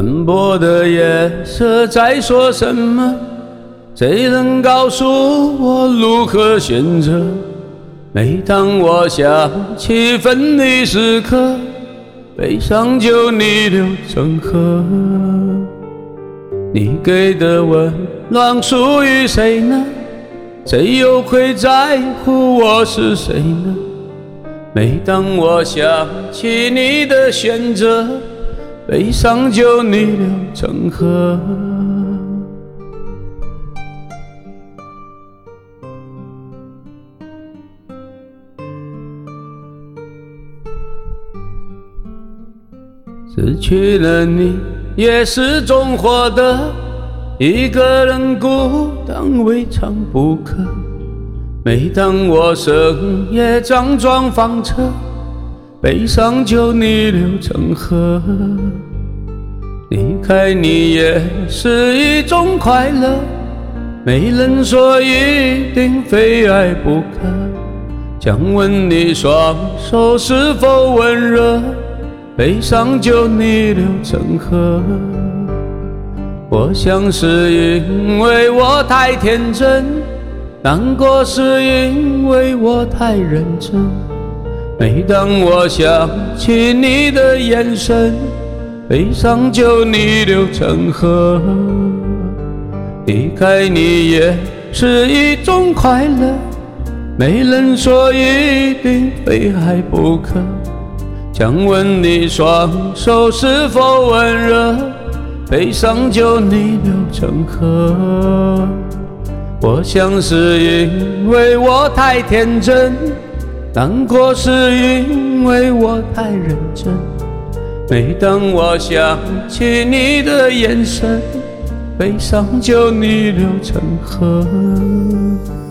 斑驳的夜色在说什么？谁能告诉我如何选择？每当我想起分离时刻，悲伤就逆流成河。你给的温暖属于谁呢？谁又会在乎我是谁呢？每当我想起你的选择，悲伤就逆流成河。失去了你也是种获得，一个人孤单未尝不可。每当我深夜辗转反侧，悲伤就逆流成河。离开你也是一种快乐，没人说一定非爱不可。想问你双手是否温热，悲伤就逆流成河。我想是因为我太天真，难过是因为我太认真。每当我想起你的眼神，悲伤就逆流成河。离开你也是一种快乐，没人说一定非爱不可。想问你双手是否温热，悲伤就逆流成河。我想是因为我太天真，难过是因为我太认真。每当我想起你的眼神，悲伤就逆流成河。